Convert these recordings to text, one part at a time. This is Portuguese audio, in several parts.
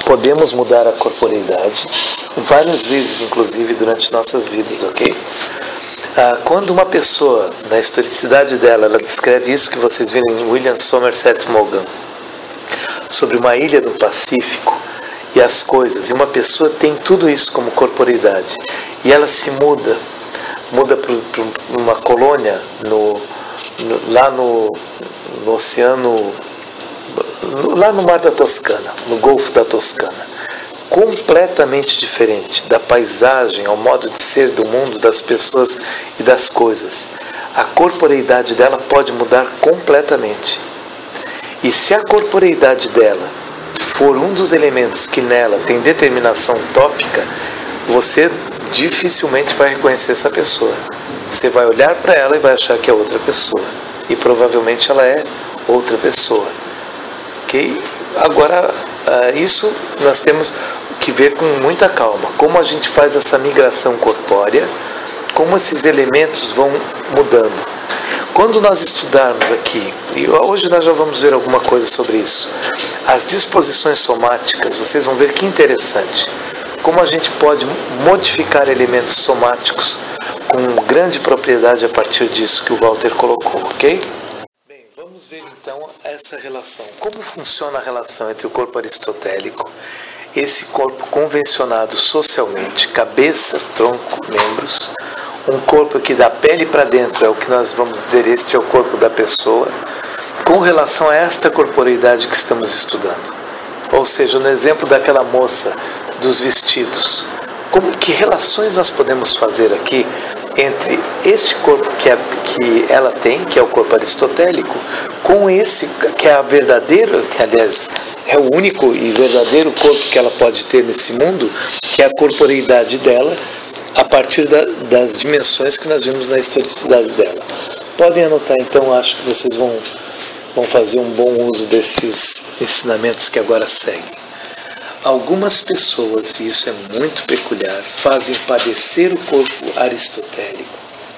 podemos mudar a corporeidade várias vezes, inclusive durante nossas vidas, ok? Quando uma pessoa, na historicidade dela, ela descreve isso que vocês viram em William Somerset Maugham, sobre uma ilha do Pacífico e as coisas, e uma pessoa tem tudo isso como corporeidade, e ela se muda para uma colônia lá no oceano, lá no Mar da Toscana, no Golfo da Toscana, completamente diferente da paisagem, ao modo de ser do mundo, das pessoas e das coisas. A corporeidade dela pode mudar completamente. E se a corporeidade dela for um dos elementos que nela tem determinação tópica, você dificilmente vai reconhecer essa pessoa. Você vai olhar para ela e vai achar que é outra pessoa. E provavelmente ela é outra pessoa. Ok? Agora, isso nós temos que ver com muita calma. Como a gente faz essa migração corpórea, como esses elementos vão mudando. Quando nós estudarmos aqui, e hoje nós já vamos ver alguma coisa sobre isso, as disposições somáticas, vocês vão ver que interessante. Como a gente pode modificar elementos somáticos com grande propriedade a partir disso que o Walter colocou, ok? Bem, vamos ver então essa relação. Como funciona a relação entre o corpo aristotélico, esse corpo convencionado socialmente, cabeça, tronco, membros, um corpo que da pele para dentro é o que nós vamos dizer, este é o corpo da pessoa, com relação a esta corporeidade que estamos estudando. Ou seja, no exemplo daquela moça dos vestidos, que relações nós podemos fazer aqui entre este corpo que ela tem, que é o corpo aristotélico, com esse que é a verdadeira, que aliás é o único e verdadeiro corpo que ela pode ter nesse mundo, que é a corporeidade dela, a partir das dimensões que nós vimos na historicidade dela. Podem anotar então, acho que vocês vão fazer um bom uso desses ensinamentos que agora seguem. Algumas pessoas, e isso é muito peculiar, fazem padecer o corpo aristotélico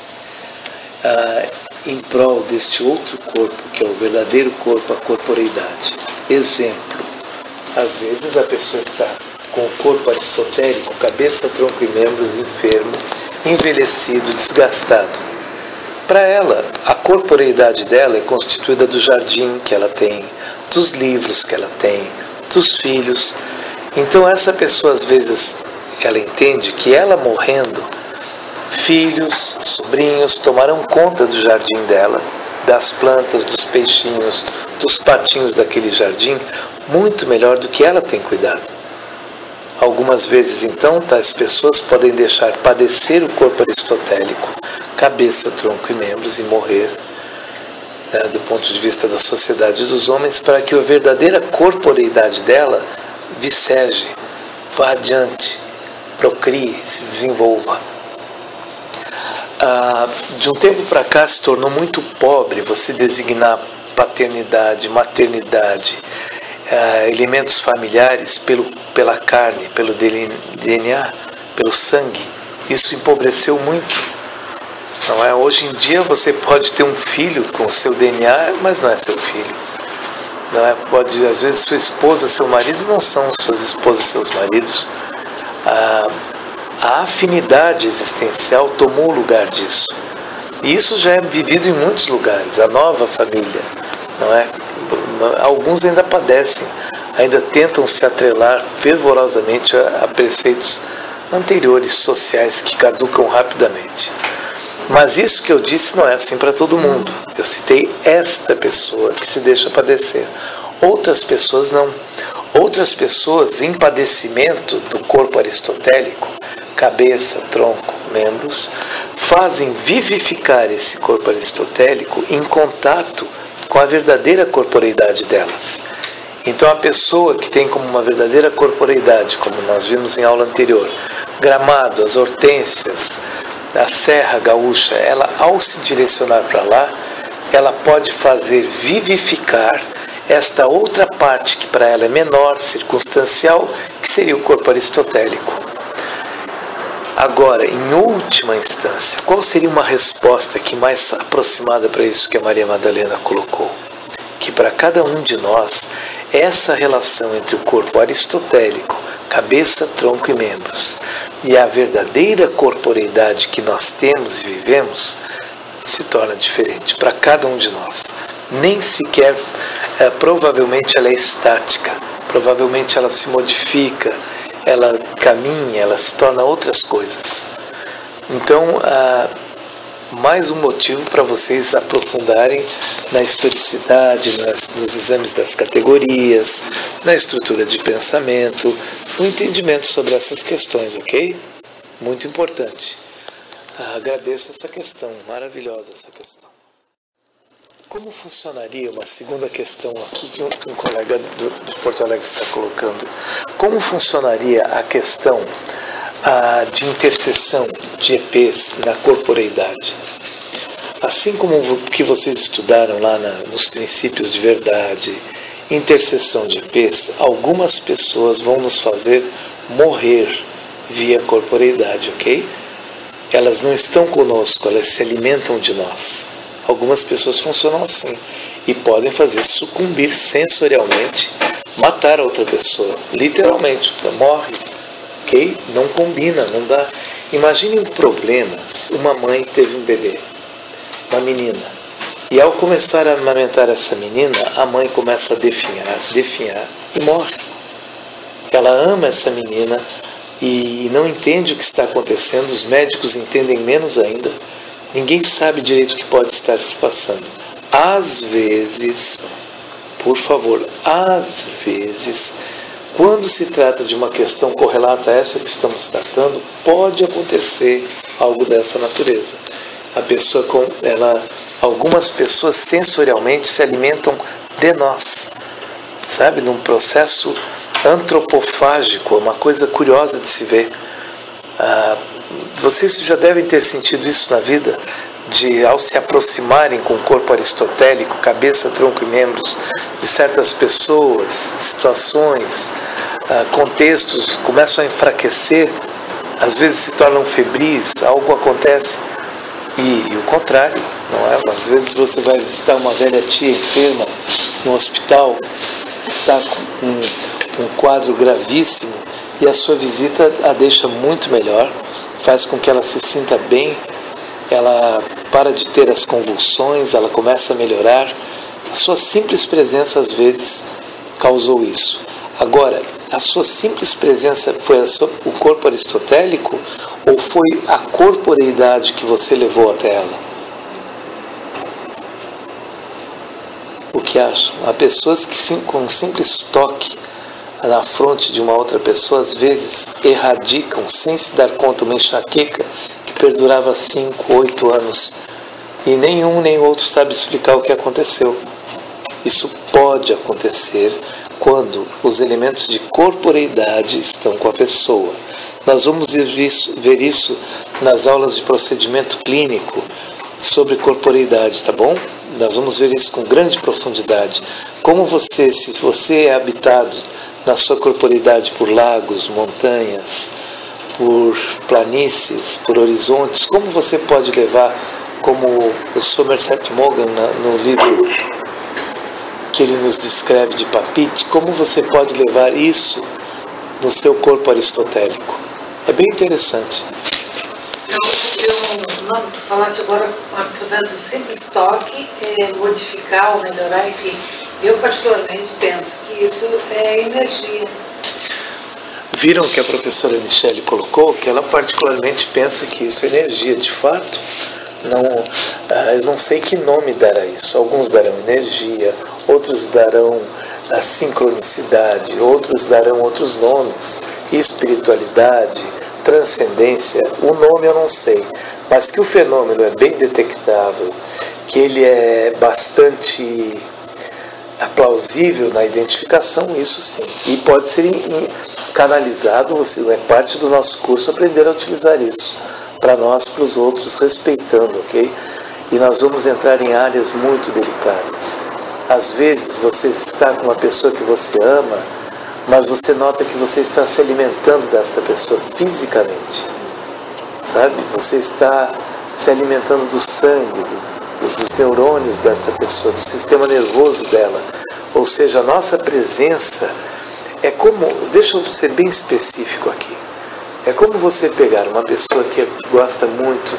em prol deste outro corpo, que é o verdadeiro corpo, a corporeidade. Exemplo, às vezes a pessoa está com o corpo aristotélico, cabeça, tronco e membros, enfermo, envelhecido, desgastado. Para ela, a corporeidade dela é constituída do jardim que ela tem, dos livros que ela tem, dos filhos. Então essa pessoa, às vezes, ela entende que ela morrendo, filhos, sobrinhos tomarão conta do jardim dela, das plantas, dos peixinhos, dos patinhos daquele jardim, muito melhor do que ela tem cuidado. Algumas vezes, então, tais pessoas podem deixar padecer o corpo aristotélico, cabeça, tronco e membros, e morrer, do ponto de vista da sociedade dos homens, para que a verdadeira corporeidade dela viceje, vá adiante, procrie, se desenvolva. De um tempo para cá se tornou muito pobre você designar paternidade, maternidade, elementos familiares pela carne, pelo DNA, pelo sangue. Isso empobreceu muito. Não é? Hoje em dia você pode ter um filho com o seu DNA, mas não é seu filho. Não é? Pode, às vezes sua esposa, seu marido não são suas esposas, seus maridos. A afinidade existencial tomou o lugar disso. E isso já é vivido em muitos lugares. A nova família, não é? Alguns ainda padecem, ainda tentam se atrelar fervorosamente a preceitos anteriores sociais que caducam rapidamente. Mas isso que eu disse não é assim para todo mundo. Eu citei esta pessoa que se deixa padecer. Outras pessoas não. Outras pessoas em padecimento do corpo aristotélico, cabeça, tronco, membros, fazem vivificar esse corpo aristotélico em contato com a verdadeira corporeidade delas. Então a pessoa que tem como uma verdadeira corporeidade, como nós vimos em aula anterior, Gramado, as hortênsias, a Serra Gaúcha, ela ao se direcionar para lá, ela pode fazer vivificar esta outra parte que para ela é menor, circunstancial, que seria o corpo aristotélico. Agora, em última instância, qual seria uma resposta aqui mais aproximada para isso que a Maria Madalena colocou? Que para cada um de nós essa relação entre o corpo aristotélico, cabeça, tronco e membros, e a verdadeira corporeidade que nós temos e vivemos, se torna diferente para cada um de nós. Nem sequer, provavelmente ela é estática, provavelmente ela se modifica, ela caminha, ela se torna outras coisas. Então, mais um motivo para vocês aprofundarem na historicidade, nos exames das categorias, na estrutura de pensamento, no entendimento sobre essas questões, ok? Muito importante. Agradeço essa questão, maravilhosa essa questão. Como funcionaria, uma segunda questão aqui que um colega de Porto Alegre está colocando, como funcionaria a questão de interseção de EPs na corporeidade? Assim como que vocês estudaram lá nos princípios de verdade, interseção de EPs, algumas pessoas vão nos fazer morrer via corporeidade, ok? Elas não estão conosco, elas se alimentam de nós. Algumas pessoas funcionam assim e podem fazer sucumbir sensorialmente, matar a outra pessoa, literalmente, morre, ok? Não combina, não dá. Imaginem problemas. Uma mãe teve um bebê, uma menina, e ao começar a amamentar essa menina, a mãe começa a definhar e morre. Ela ama essa menina e não entende o que está acontecendo, os médicos entendem menos ainda, ninguém sabe direito o que pode estar se passando. Às vezes, por favor, às vezes, quando se trata de uma questão correlata a essa que estamos tratando, pode acontecer algo dessa natureza. Algumas pessoas sensorialmente se alimentam de nós, sabe, num processo antropofágico, uma coisa curiosa de se ver. Vocês já devem ter sentido isso na vida, ao se aproximarem com o corpo aristotélico, cabeça, tronco e membros, de certas pessoas, situações, contextos, começam a enfraquecer, às vezes se tornam febris, algo acontece, e o contrário, não é? Às vezes você vai visitar uma velha tia enferma no hospital, está com um quadro gravíssimo, e a sua visita a deixa muito melhor, faz com que ela se sinta bem, ela para de ter as convulsões, ela começa a melhorar. A sua simples presença às vezes causou isso. Agora, a sua simples presença foi o corpo aristotélico ou foi a corporeidade que você levou até ela? O que acham? Há pessoas que com um simples toque na fronte de uma outra pessoa, às vezes erradicam, sem se dar conta, uma enxaqueca que perdurava 5, 8 anos. E nenhum nem outro sabe explicar o que aconteceu. Isso pode acontecer quando os elementos de corporeidade estão com a pessoa. Nós vamos ver isso nas aulas de procedimento clínico sobre corporeidade, tá bom? Nós vamos ver isso com grande profundidade. Se você é habitado na sua corporeidade por lagos, montanhas, por planícies, por horizontes, como você pode levar, como o Somerset Maugham no livro que ele nos descreve de Papit, como você pode levar isso no seu corpo aristotélico? É bem interessante. Tu falaste agora, através do simples toque, modificar ou melhorar, enfim. Eu particularmente penso que isso é energia. Viram que a professora Michele colocou que ela particularmente pensa que isso é energia, de fato. Eu não sei que nome dará isso. Alguns darão energia, outros darão a sincronicidade, outros darão outros nomes, espiritualidade, transcendência. O nome eu não sei, mas que o fenômeno é bem detectável, que ele é bastante plausível na identificação, isso sim. E pode ser canalizado, é parte do nosso curso aprender a utilizar isso, para nós, para os outros, respeitando, ok? E nós vamos entrar em áreas muito delicadas. Às vezes você está com uma pessoa que você ama, mas você nota que você está se alimentando dessa pessoa fisicamente, sabe? Você está se alimentando do sangue, dos neurônios desta pessoa, do sistema nervoso dela. Ou seja, a nossa presença é como, deixa eu ser bem específico aqui, é como você pegar uma pessoa que gosta muito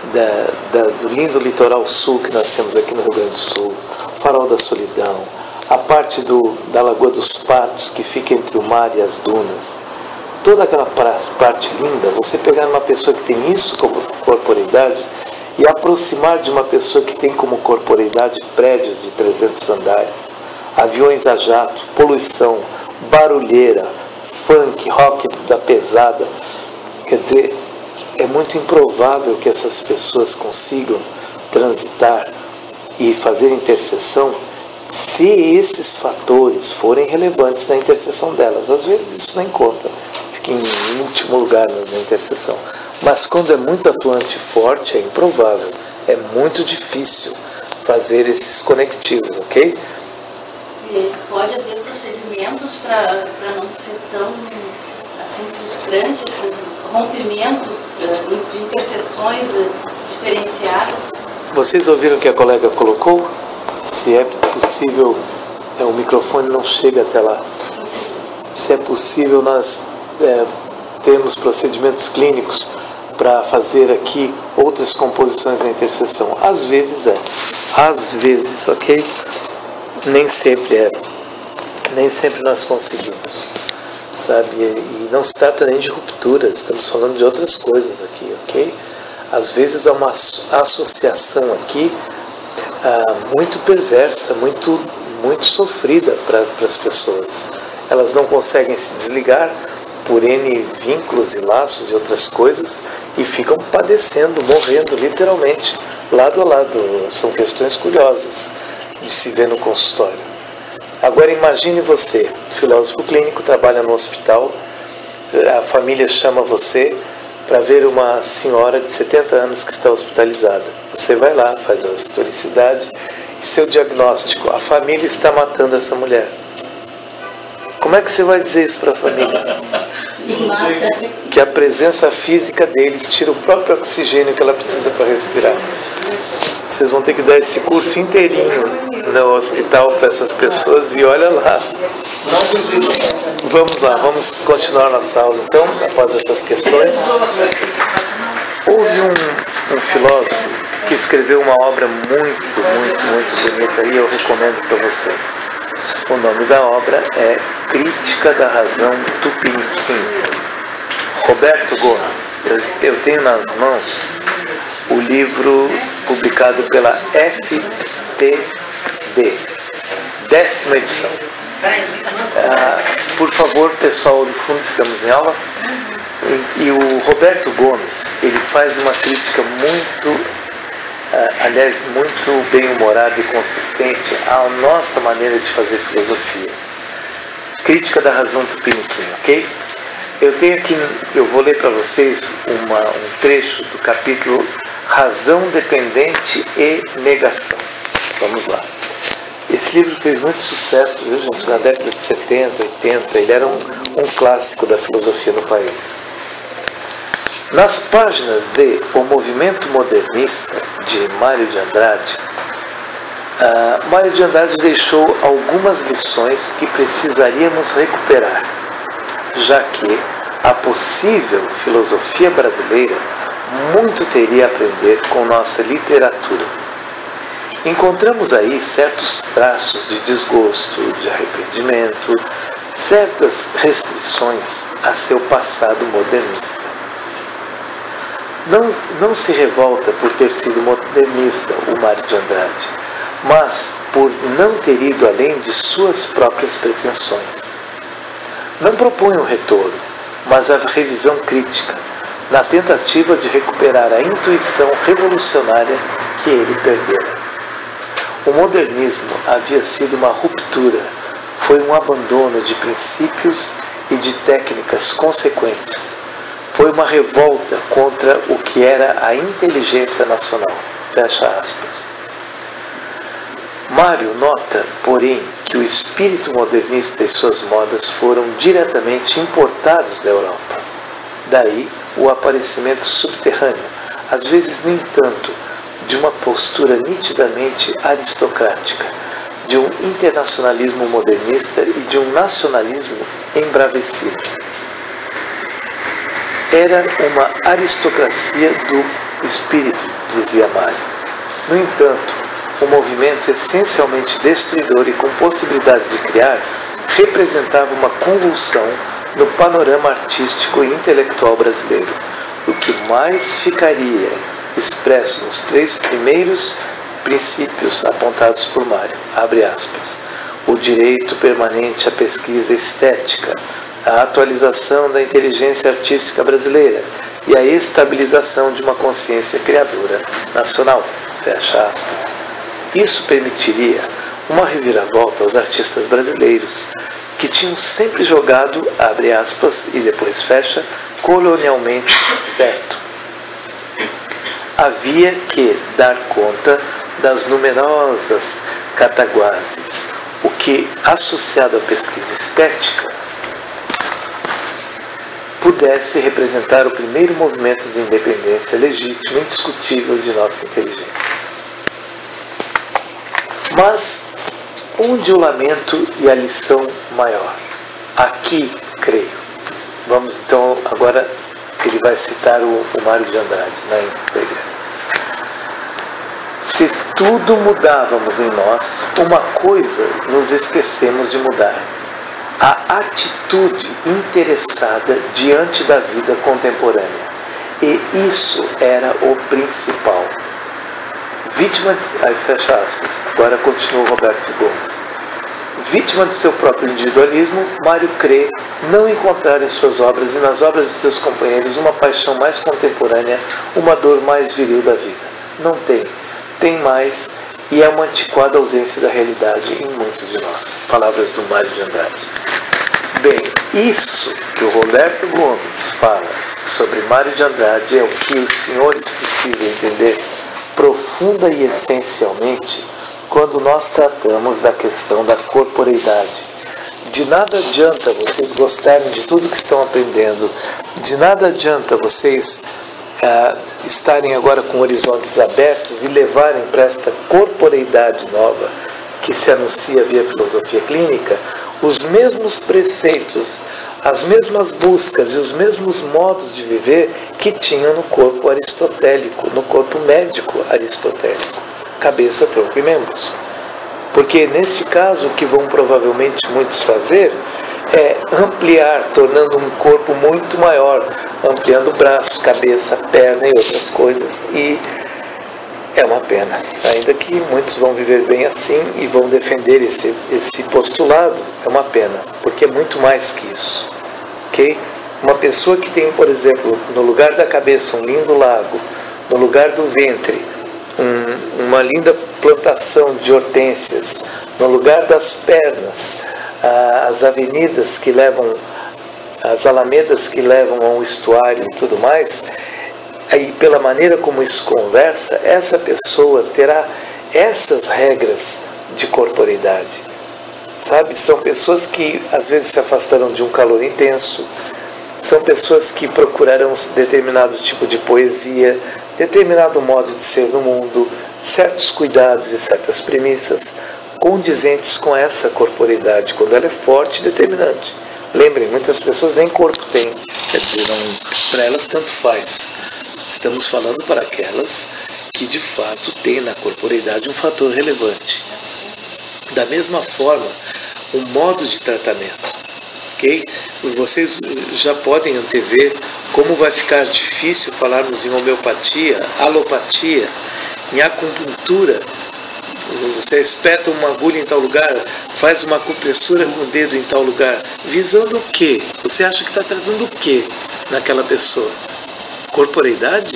do lindo litoral sul que nós temos aqui no Rio Grande do Sul, Farol da Solidão, a parte da Lagoa dos Patos que fica entre o mar e as dunas, toda aquela parte linda, você pegar uma pessoa que tem isso como corporeidade e aproximar de uma pessoa que tem como corporeidade prédios de 300 andares, aviões a jato, poluição, barulheira, funk, rock da pesada. Quer dizer, é muito improvável que essas pessoas consigam transitar e fazer intercessão se esses fatores forem relevantes na intercessão delas. Às vezes isso nem conta, fica em último lugar na intercessão. Mas quando é muito atuante e forte, é improvável, é muito difícil fazer esses conectivos, ok? Pode haver procedimentos para não ser tão assim, frustrante, esses rompimentos de interseções diferenciadas? Vocês ouviram o que a colega colocou? Se é possível, o microfone não chega até lá. Se é possível, nós temos procedimentos clínicos para fazer aqui outras composições na intercessão. Às vezes às vezes, ok? Nem sempre nem sempre nós conseguimos, sabe? E não se trata nem de rupturas, estamos falando de outras coisas aqui, ok? Às vezes há uma associação aqui muito perversa, muito sofrida para as pessoas. Elas não conseguem se desligar por N vínculos e laços e outras coisas e ficam padecendo, morrendo literalmente, lado a lado. São questões curiosas de se ver no consultório. Agora imagine você, filósofo clínico, trabalha no hospital, a família chama você para ver uma senhora de 70 anos que está hospitalizada. Você vai lá, faz a historicidade e seu diagnóstico: a família está matando essa mulher. Como é que você vai dizer isso para a família? Que a presença física deles tira o próprio oxigênio que ela precisa para respirar. Vocês vão ter que dar esse curso inteirinho no hospital para essas pessoas e olha lá. Vamos lá, vamos continuar nossa aula então, após essas questões. Houve um filósofo que escreveu uma obra muito bonita e eu recomendo para vocês. O nome da obra é Crítica da Razão Tupiniquim. Roberto Gomes. Eu tenho nas mãos o livro publicado pela FTD, 10ª edição. Por favor, pessoal do fundo, estamos em aula. E o Roberto Gomes, ele faz uma crítica muito bem-humorada e consistente à nossa maneira de fazer filosofia. Crítica da Razão Tupiniquim, ok? Eu tenho aqui, eu vou ler para vocês um trecho do capítulo Razão Dependente e Negação. Vamos lá. Esse livro fez muito sucesso, viu, gente? Na década de 70, 80, ele era um clássico da filosofia no país. Nas páginas de O Movimento Modernista, de Mário de Andrade, Mário de Andrade deixou algumas lições que precisaríamos recuperar, já que a possível filosofia brasileira muito teria a aprender com nossa literatura. Encontramos aí certos traços de desgosto, de arrependimento, certas restrições a seu passado modernista. Não se revolta por ter sido modernista o Mário de Andrade, mas por não ter ido além de suas próprias pretensões. Não propõe um retorno, mas a revisão crítica, na tentativa de recuperar a intuição revolucionária que ele perdera. O modernismo havia sido uma ruptura, foi um abandono de princípios e de técnicas consequentes. Foi uma revolta contra o que era a inteligência nacional. Fecha aspas. Mário nota, porém, que o espírito modernista e suas modas foram diretamente importados da Europa. Daí o aparecimento subterrâneo, às vezes nem tanto, de uma postura nitidamente aristocrática, de um internacionalismo modernista e de um nacionalismo embravecido. Era uma aristocracia do espírito, dizia Mário. No entanto, um movimento essencialmente destruidor e com possibilidade de criar representava uma convulsão no panorama artístico e intelectual brasileiro, o que mais ficaria expresso nos 3 primeiros princípios apontados por Mário, abre aspas, o direito permanente à pesquisa estética, a atualização da inteligência artística brasileira e a estabilização de uma consciência criadora nacional, fecha aspas. Isso permitiria uma reviravolta aos artistas brasileiros, que tinham sempre jogado, abre aspas, e depois fecha, colonialmente certo. Havia que dar conta das numerosas cataguases, o que, associado à pesquisa estética, pudesse representar o primeiro movimento de independência legítimo e indiscutível de nossa inteligência. Mas onde o lamento e a lição maior? Aqui, creio. Vamos então, agora ele vai citar o Mário de Andrade na íntegra. Se tudo mudávamos em nós, uma coisa nos esquecemos de mudar: a atitude interessada diante da vida contemporânea. E isso era o principal. Vítima de... Aí fecha aspas. Agora continua o Roberto Gomes. Vítima de seu próprio individualismo, Mário crê não encontrar em suas obras e nas obras de seus companheiros uma paixão mais contemporânea, uma dor mais viril da vida. Não tem. Tem mais, e é uma antiquada ausência da realidade em muitos de nós. Palavras do Mário de Andrade. Bem, isso que o Roberto Gomes fala sobre Mário de Andrade é o que os senhores precisam entender profunda e essencialmente quando nós tratamos da questão da corporeidade. De nada adianta vocês gostarem de tudo que estão aprendendo, de nada adianta vocês estarem agora com horizontes abertos e levarem para esta corporeidade nova que se anuncia via filosofia clínica os mesmos preceitos, as mesmas buscas e os mesmos modos de viver que tinham no corpo aristotélico, no corpo médico aristotélico, cabeça, tronco e membros. Porque neste caso o que vão provavelmente muitos fazer é ampliar, tornando um corpo muito maior, ampliando o braço, cabeça, perna e outras coisas, e é uma pena, ainda que muitos vão viver bem assim e vão defender esse postulado, é uma pena, porque é muito mais que isso, ok? Uma pessoa que tem, por exemplo, no lugar da cabeça um lindo lago, no lugar do ventre uma linda plantação de hortênsias, no lugar das pernas as avenidas que levam, as alamedas que levam a um estuário e tudo mais, aí pela maneira como isso conversa, essa pessoa terá essas regras de corporeidade, sabe? São pessoas que às vezes se afastaram de um calor intenso, são pessoas que procurarão determinado tipo de poesia, determinado modo de ser no mundo, certos cuidados e certas premissas condizentes com essa corporeidade, quando ela é forte e determinante. Lembrem, muitas pessoas nem corpo têm, quer dizer, para elas tanto faz. Estamos falando para aquelas que de fato têm na corporeidade um fator relevante. Da mesma forma, um modo de tratamento, ok? Vocês já podem antever como vai ficar difícil falarmos em homeopatia, alopatia, em acupuntura. Você espeta uma agulha em tal lugar, faz uma acupressura com o dedo em tal lugar, visando o quê? Você acha que está tratando o quê naquela pessoa? Corporeidade?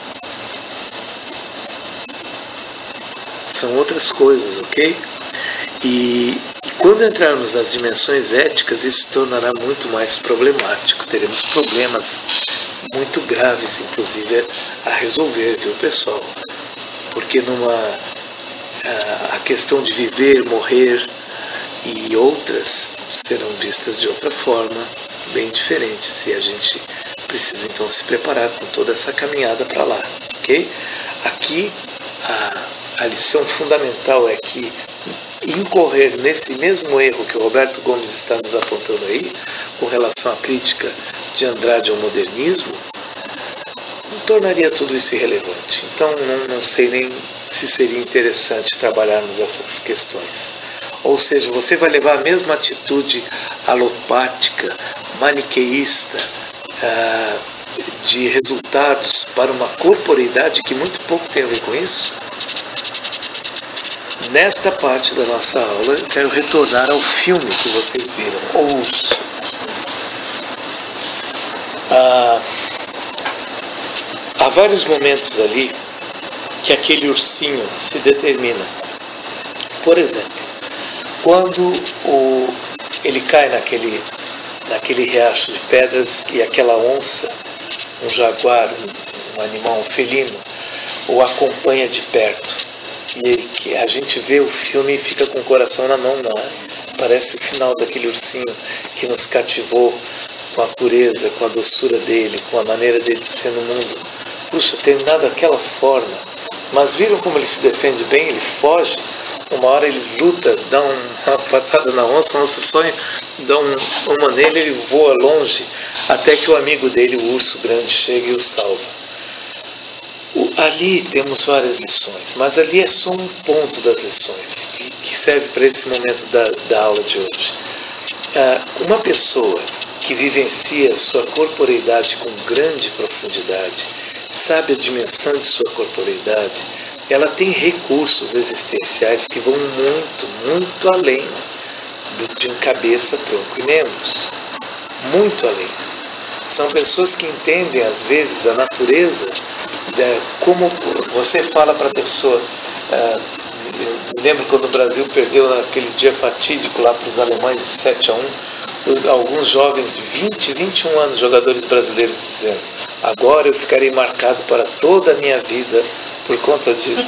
São outras coisas, ok? E quando entrarmos nas dimensões éticas, isso se tornará muito mais problemático. Teremos problemas muito graves, inclusive, a resolver, viu, pessoal? Porque a questão de viver, morrer e outras serão vistas de outra forma, bem diferente, se a gente precisa então se preparar com toda essa caminhada para lá, ok? Aqui a lição fundamental é que incorrer nesse mesmo erro que o Roberto Gomes está nos apontando aí, com relação à crítica de Andrade ao modernismo, tornaria tudo isso irrelevante. Então não sei nem se seria interessante trabalharmos essas questões. Ou seja, você vai levar a mesma atitude alopática, maniqueísta, de resultados para uma corporeidade que muito pouco tem a ver com isso? Nesta parte da nossa aula, eu quero retornar ao filme que vocês viram, O Urso. Há vários momentos ali que aquele ursinho se determina. Por exemplo, quando ele cai naquele riacho de pedras e aquela onça, um jaguar, um animal, um felino, o acompanha de perto. E a gente vê o filme e fica com o coração na mão, não é? Parece o final daquele ursinho que nos cativou com a pureza, com a doçura dele, com a maneira dele de ser no mundo. Puxa, terminado daquela forma. Mas viram como ele se defende bem? Ele foge. Uma hora ele luta, dá uma patada na onça, a onça só dá uma nele, ele voa longe, até que o amigo dele, o urso grande, chega e o salva. Ali temos várias lições, mas ali é só um ponto das lições que serve para esse momento da aula de hoje. Uma pessoa que vivencia sua corporeidade com grande profundidade, sabe a dimensão de sua corporeidade, ela tem recursos existenciais que vão muito, muito além de cabeça, tronco e membros. Muito além. São pessoas que entendem, às vezes, a natureza, como você fala para a pessoa. Eu lembro quando o Brasil perdeu naquele dia fatídico lá para os alemães de 7-1, alguns jovens de 20, 21 anos, jogadores brasileiros, dizendo: agora eu ficarei marcado para toda a minha vida por conta disso.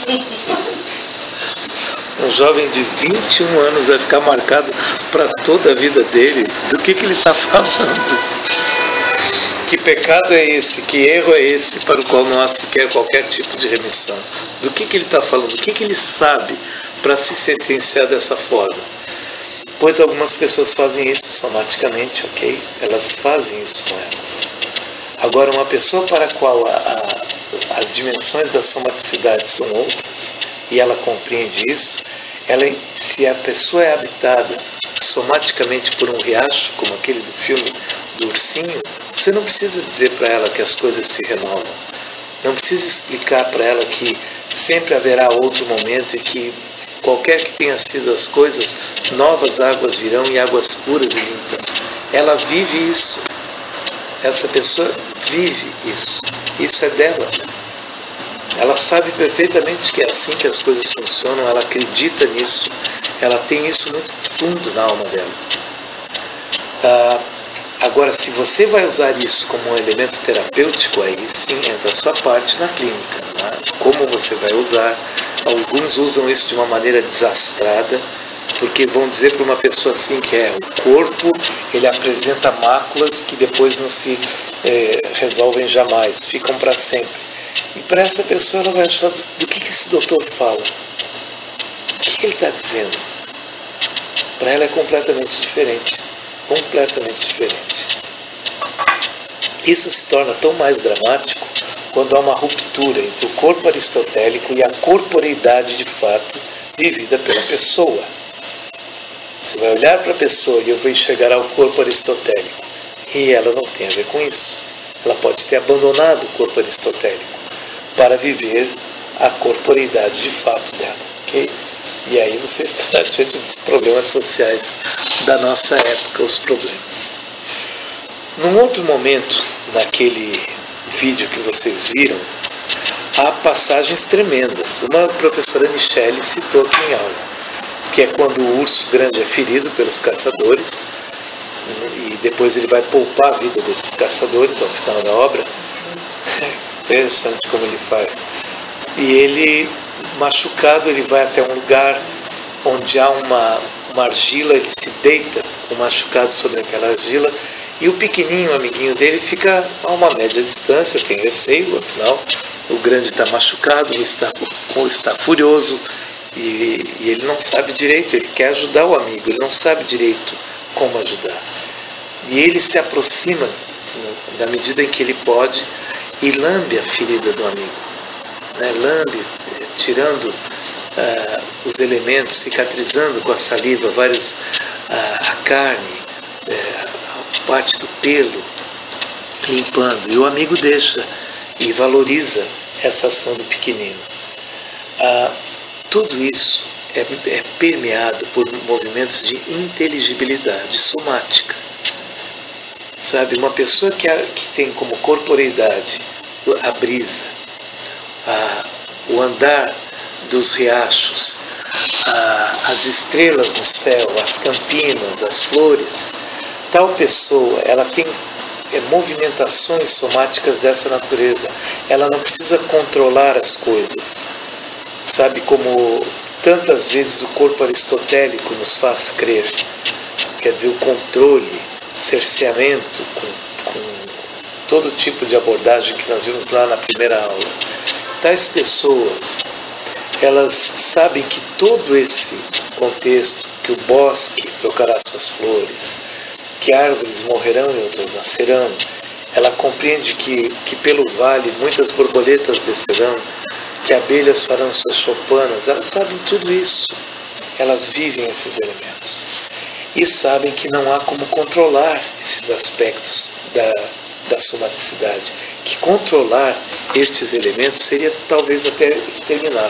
Um jovem de 21 anos vai ficar marcado para toda a vida dele. Do que ele está falando? Que pecado é esse? Que erro é esse para o qual não há sequer qualquer tipo de remissão? Do que ele está falando? O que ele sabe para se sentenciar dessa forma? Pois algumas pessoas fazem isso somaticamente, ok? Elas fazem isso com elas. Agora, uma pessoa para a qual as dimensões da somaticidade são outras, e ela compreende isso, se a pessoa é habitada somaticamente por um riacho, como aquele do filme do ursinho, você não precisa dizer para ela que as coisas se renovam. Não precisa explicar para ela que sempre haverá outro momento e que qualquer que tenha sido as coisas, novas águas virão e águas puras e limpas. Ela vive isso. Essa pessoa vive isso. Isso é dela. Ela sabe perfeitamente que é assim que as coisas funcionam, ela acredita nisso, ela tem isso muito fundo na alma dela. Agora, se você vai usar isso como um elemento terapêutico, aí sim entra a sua parte na clínica. Né? Como você vai usar? Alguns usam isso de uma maneira desastrada, porque vão dizer para uma pessoa assim que o corpo, ele apresenta máculas que depois não se resolvem jamais, ficam para sempre. E para essa pessoa ela vai achar do que esse doutor fala. O que ele está dizendo? Para ela é completamente diferente. Completamente diferente. Isso se torna tão mais dramático quando há uma ruptura entre o corpo aristotélico e a corporeidade de fato vivida pela pessoa. Você vai olhar para a pessoa e eu vou enxergar ao corpo aristotélico. E ela não tem a ver com isso. Ela pode ter abandonado o corpo aristotélico para viver a corporeidade de fato dela. Okay? E aí você está diante dos problemas sociais da nossa época, os problemas. Num outro momento, naquele vídeo que vocês viram, há passagens tremendas. Uma professora Michele citou aqui em aula, que é quando o urso grande é ferido pelos caçadores, e depois ele vai poupar a vida desses caçadores ao final da obra. Interessante como ele faz. E ele, machucado, ele vai até um lugar onde há uma argila, ele se deita com o machucado sobre aquela argila, e o pequenininho amiguinho dele fica a uma média distância, tem receio, afinal o grande está machucado, está furioso, E ele não sabe direito, ele quer ajudar o amigo, ele não sabe direito como ajudar. E ele se aproxima na medida em que ele pode e lambe a ferida do amigo, né? Lambe, tirando os elementos, cicatrizando com a saliva a carne, a parte do pelo, limpando. E o amigo deixa e valoriza essa ação do pequenino. Tudo isso é permeado por movimentos de inteligibilidade somática. Sabe, uma pessoa que tem como corporeidade a brisa, o andar dos riachos, as estrelas no céu, as campinas, as flores, tal pessoa, ela tem movimentações somáticas dessa natureza. Ela não precisa controlar as coisas. Sabe, como tantas vezes o corpo aristotélico nos faz crer. Quer dizer, o controle, cerceamento, com todo tipo de abordagem que nós vimos lá na primeira aula. Tais pessoas, elas sabem que todo esse contexto, que o bosque trocará suas flores, que árvores morrerão e outras nascerão, ela compreende que pelo vale muitas borboletas descerão, que abelhas farão suas choupanas. Elas sabem tudo isso, elas vivem esses elementos e sabem que não há como controlar esses aspectos da somaticidade, que controlar estes elementos seria talvez até exterminar.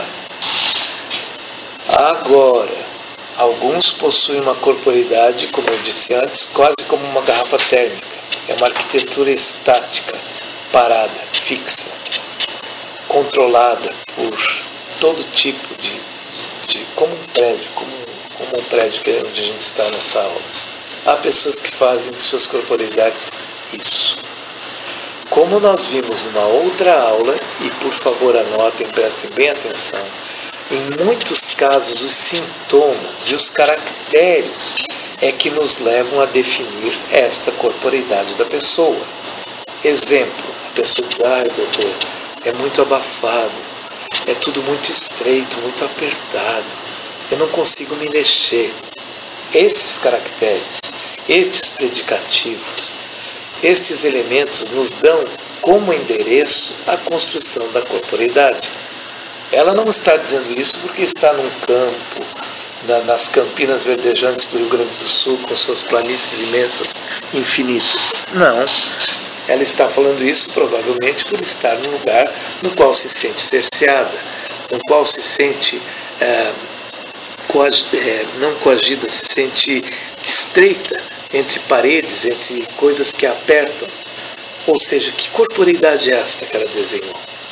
Agora, alguns possuem uma corporeidade, como eu disse antes, quase como uma garrafa térmica. É uma arquitetura estática, parada, fixa, controlada por todo tipo de como um prédio, como um prédio que é onde a gente está nessa aula. Há pessoas que fazem de suas corporeidades isso. Como nós vimos numa outra aula, e por favor anotem, prestem bem atenção, em muitos casos os sintomas e os caracteres é que nos levam a definir esta corporeidade da pessoa. Exemplo, a pessoa diz: ai doutor, é muito abafado, é tudo muito estreito, muito apertado, eu não consigo me mexer. Esses caracteres, estes predicativos, estes elementos nos dão como endereço a construção da corporeidade. Ela não está dizendo isso porque está num campo, nas campinas verdejantes do Rio Grande do Sul, com suas planícies imensas, infinitas. Não. Ela está falando isso provavelmente por estar num lugar no qual se sente cerceada, no qual se sente não coagida, se sente estreita entre paredes, entre coisas que a apertam. Ou seja, que corporeidade é esta que ela desenhou?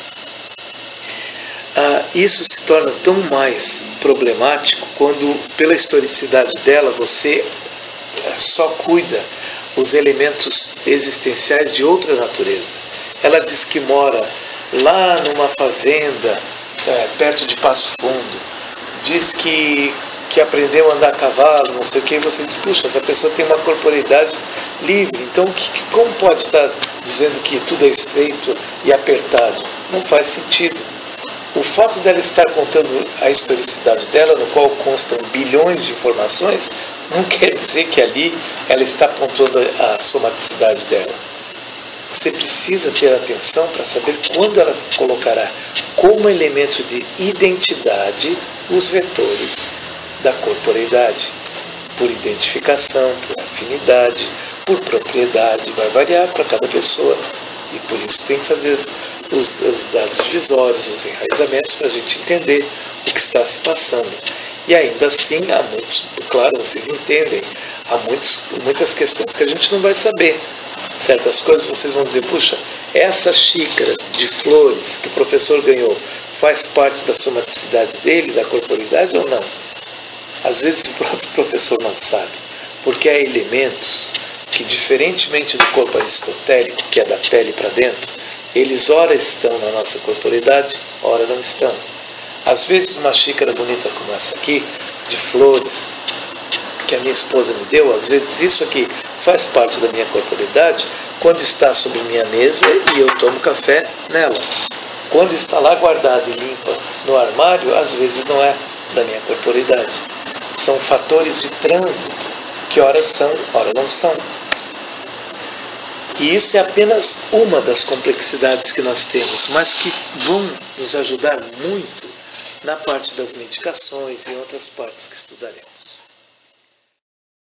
Isso se torna tão mais problemático quando, pela historicidade dela, você só cuida os elementos existenciais de outra natureza. Ela diz que mora lá numa fazenda, perto de Passo Fundo. Diz que aprendeu a andar a cavalo, não sei o que, e você diz: puxa, essa pessoa tem uma corporeidade livre, então como pode estar dizendo que tudo é estreito e apertado? Não faz sentido. O fato dela estar contando a historicidade dela, no qual constam bilhões de informações, não quer dizer que ali ela está pontuando a somaticidade dela. Você precisa ter atenção para saber quando ela colocará como elemento de identidade os vetores da corporeidade. Por identificação, por afinidade, por propriedade, vai variar para cada pessoa. E por isso tem que fazer os dados divisórios, os enraizamentos, para a gente entender o que está se passando. E ainda assim, há muitos, claro, vocês entendem, há muitas questões que a gente não vai saber. Certas coisas vocês vão dizer: puxa, essa xícara de flores que o professor ganhou faz parte da somaticidade dele, da corporeidade ou não? Às vezes o próprio professor não sabe, porque há elementos que, diferentemente do corpo aristotélico, que é da pele para dentro, eles ora estão na nossa corporeidade, ora não estão. Às vezes uma xícara bonita como essa aqui, de flores, que a minha esposa me deu, às vezes isso aqui faz parte da minha corporeidade quando está sobre minha mesa e eu tomo café nela. Quando está lá guardada e limpa no armário, às vezes não é da minha corporidade. São fatores de trânsito, que ora são, ora não são. E isso é apenas uma das complexidades que nós temos, mas que vão nos ajudar muito na parte das medicações e outras partes que estudaremos.